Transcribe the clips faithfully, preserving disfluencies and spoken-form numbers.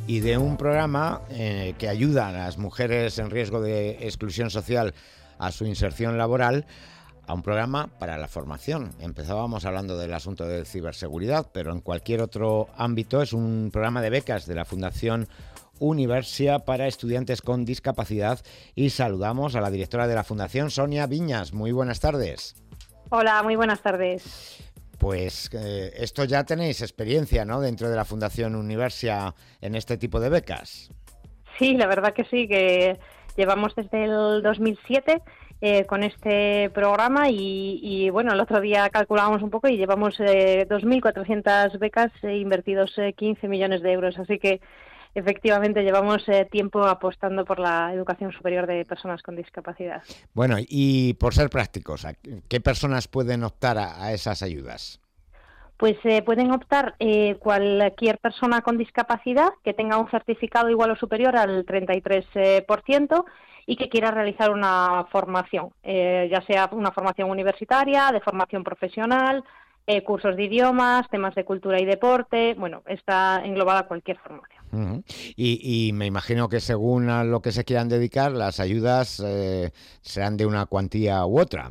y de un programa eh, que ayuda a las mujeres en riesgo de exclusión social a su inserción laboral, a un programa para la formación. Empezábamos hablando del asunto de ciberseguridad, pero en cualquier otro ámbito es un programa de becas de la Fundación Universia para estudiantes con discapacidad, y saludamos a la directora de la Fundación, Sonia Viñas. Muy buenas tardes. Hola, muy buenas tardes. Pues eh, esto ya tenéis experiencia, ¿no?, dentro de la Fundación Universia en este tipo de becas. Sí, la verdad que sí, que llevamos desde el dos mil siete eh, con este programa y, y bueno, el otro día calculábamos un poco y llevamos eh, dos mil cuatrocientas becas e invertidos eh, quince millones de euros, así que efectivamente llevamos eh, tiempo apostando por la educación superior de personas con discapacidad. Bueno, y por ser prácticos, ¿qué personas pueden optar a, a esas ayudas? Pues eh, pueden optar eh, cualquier persona con discapacidad que tenga un certificado igual o superior al treinta y tres por ciento y que quiera realizar una formación, eh, ya sea una formación universitaria, de formación profesional, eh, cursos de idiomas, temas de cultura y deporte. Bueno, está englobada cualquier formación. Uh-huh. Y, y me imagino que según a lo que se quieran dedicar, las ayudas eh, serán de una cuantía u otra.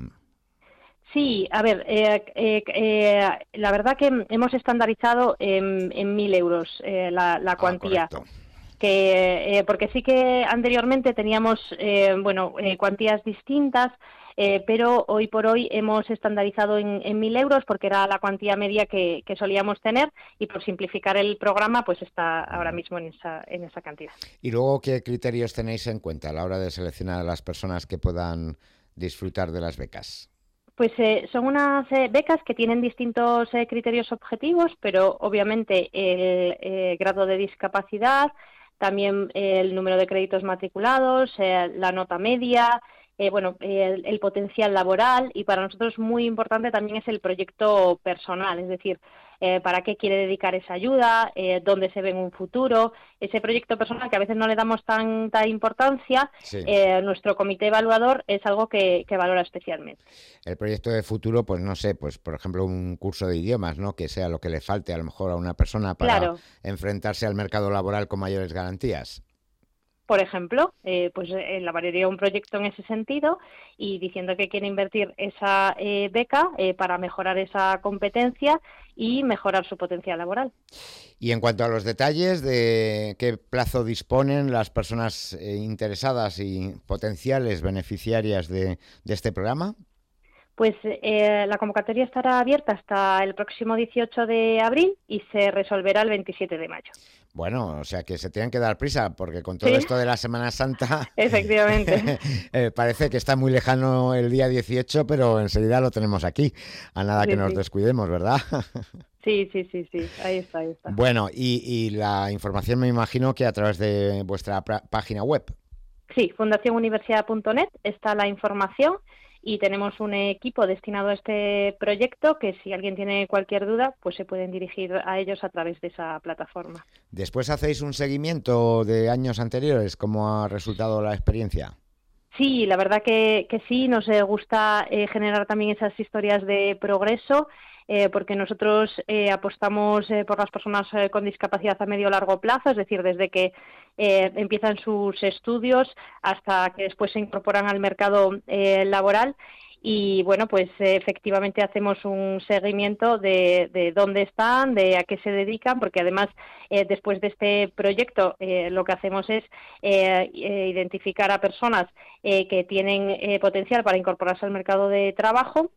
Sí, a ver, eh, eh, eh, la verdad que hemos estandarizado en, en mil euros eh, la, la cuantía. Ah, correcto. Que, eh, porque sí que anteriormente teníamos eh, bueno eh, cuantías distintas, eh, pero hoy por hoy hemos estandarizado en, en mil euros porque era la cuantía media que, que solíamos tener, y por simplificar el programa pues está ahora mismo en esa, en esa cantidad. Y luego, ¿qué criterios tenéis en cuenta a la hora de seleccionar a las personas que puedan disfrutar de las becas? Pues eh, son unas eh, becas que tienen distintos eh, criterios objetivos, pero obviamente el eh, grado de discapacidad, también eh, el número de créditos matriculados, eh, la nota media, eh, bueno, el, el potencial laboral, y para nosotros muy importante también es el proyecto personal, es decir, eh, para qué quiere dedicar esa ayuda, eh, dónde se ve en un futuro, ese proyecto personal que a veces no le damos tanta importancia. Sí. Eh, nuestro comité evaluador es algo que, que valora especialmente. El proyecto de futuro, pues no sé, pues por ejemplo un curso de idiomas, ¿no?, que sea lo que le falte a lo mejor a una persona para Claro. enfrentarse al mercado laboral con mayores garantías. Por ejemplo, eh, pues eh, elaboraría un proyecto en ese sentido y diciendo que quiere invertir esa eh, beca eh, para mejorar esa competencia y mejorar su potencial laboral. Y en cuanto a los detalles de qué plazo disponen las personas eh, interesadas y potenciales beneficiarias de, de este programa. Pues eh, la convocatoria estará abierta hasta el próximo dieciocho de abril y se resolverá el veintisiete de mayo. Bueno, o sea que se tienen que dar prisa, porque con todo ¿Sí? esto de la Semana Santa Efectivamente. eh, parece que está muy lejano el día dieciocho, pero enseguida lo tenemos aquí, a nada Sí, que nos sí. descuidemos, ¿verdad? Sí, sí, sí, sí, ahí está, ahí está. Bueno, y, y la información me imagino que a través de vuestra pra- página web. Sí, fundación universidad punto net está la información. Y tenemos un equipo destinado a este proyecto que si alguien tiene cualquier duda, pues se pueden dirigir a ellos a través de esa plataforma. Después hacéis un seguimiento de años anteriores, ¿cómo ha resultado la experiencia? Sí, la verdad que, que sí, nos eh, gusta eh, generar también esas historias de progreso, eh, porque nosotros eh, apostamos eh, por las personas eh, con discapacidad a medio o largo plazo, es decir, desde que eh, empiezan sus estudios hasta que después se incorporan al mercado eh, laboral. Y bueno, pues eh, efectivamente hacemos un seguimiento de, de dónde están, de a qué se dedican, porque además eh, después de este proyecto eh, lo que hacemos es eh, eh, identificar a personas eh, que tienen eh, potencial para incorporarse al mercado de trabajo,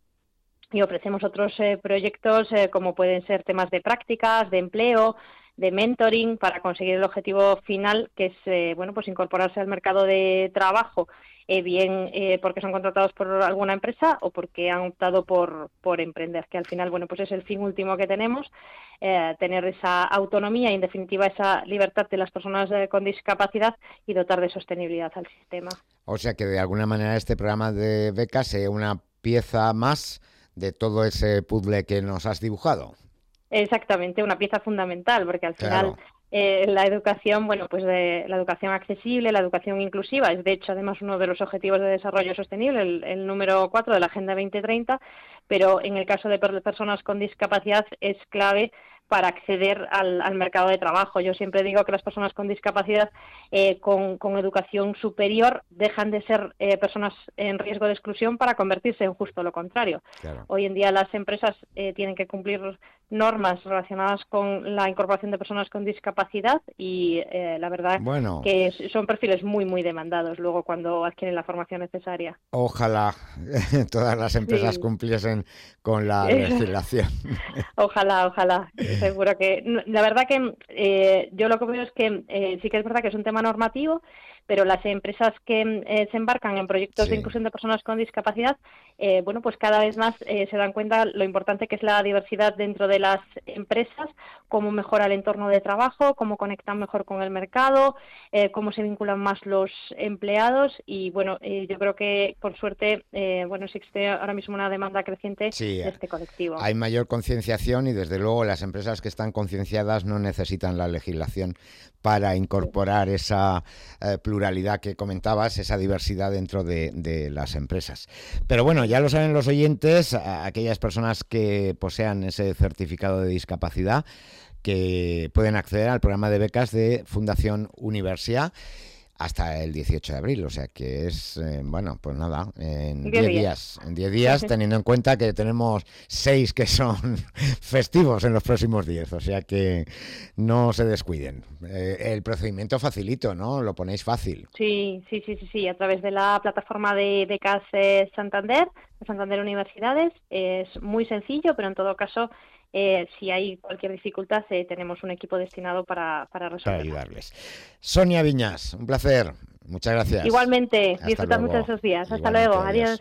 y ofrecemos otros eh, proyectos eh, como pueden ser temas de prácticas, de empleo, de mentoring, para conseguir el objetivo final, que es eh, bueno, pues incorporarse al mercado de trabajo, eh, bien eh, porque son contratados por alguna empresa o porque han optado por, por emprender, que al final bueno, pues es el fin último que tenemos, eh, tener esa autonomía y en definitiva esa libertad de las personas eh, con discapacidad y dotar de sostenibilidad al sistema. O sea que de alguna manera este programa de becas es una pieza más de todo ese puzzle que nos has dibujado. Exactamente, una pieza fundamental, porque al final Claro. eh, la educación, bueno, pues de, la educación accesible, la educación inclusiva, es de hecho además uno de los objetivos de desarrollo sostenible, el, el número cuatro de la Agenda veinte treinta, pero en el caso de personas con discapacidad es clave para acceder al, al mercado de trabajo. Yo siempre digo que las personas con discapacidad eh, con, con educación superior dejan de ser eh, personas en riesgo de exclusión para convertirse en justo lo contrario. Claro. Hoy en día las empresas eh, tienen que cumplir normas relacionadas con la incorporación de personas con discapacidad y eh, la verdad bueno, que son perfiles muy, muy demandados luego cuando adquieren la formación necesaria. Ojalá todas las empresas sí. cumpliesen con la legislación. Ojalá, ojalá. Seguro que... La verdad que eh, yo lo que veo es que eh, sí que es verdad que es un tema normativo, pero las empresas que eh, se embarcan en proyectos sí. de inclusión de personas con discapacidad, eh, bueno, pues cada vez más eh, se dan cuenta lo importante que es la diversidad dentro de las empresas, cómo mejora el entorno de trabajo, cómo conectan mejor con el mercado, eh, cómo se vinculan más los empleados y, bueno, eh, yo creo que, por suerte, eh, bueno, existe ahora mismo una demanda creciente sí, de este colectivo. Hay mayor concienciación y, desde luego, las empresas que están concienciadas no necesitan la legislación para incorporar esa eh, pluralidad que comentabas, esa diversidad dentro de, de las empresas. Pero bueno, ya lo saben los oyentes, a aquellas personas que posean ese certificado de discapacidad, que pueden acceder al programa de becas de Fundación Universia hasta el dieciocho de abril, o sea que es, eh, bueno, pues nada, en diez días, en diez días, teniendo en cuenta que tenemos seis que son festivos en los próximos diez, o sea que no se descuiden. Eh, el procedimiento facilito, ¿no? Lo ponéis fácil. Sí, sí, sí, sí, sí, a través de la plataforma de becas eh, Santander, de Santander Universidades, es muy sencillo, pero en todo caso, Eh, si hay cualquier dificultad, eh, tenemos un equipo destinado para, para resolver. Para ayudarles. Sonia Viñas, un placer. Muchas gracias. Igualmente, Hasta disfruta luego. mucho de esos días. Hasta Igualmente, luego. adiós. Adiós.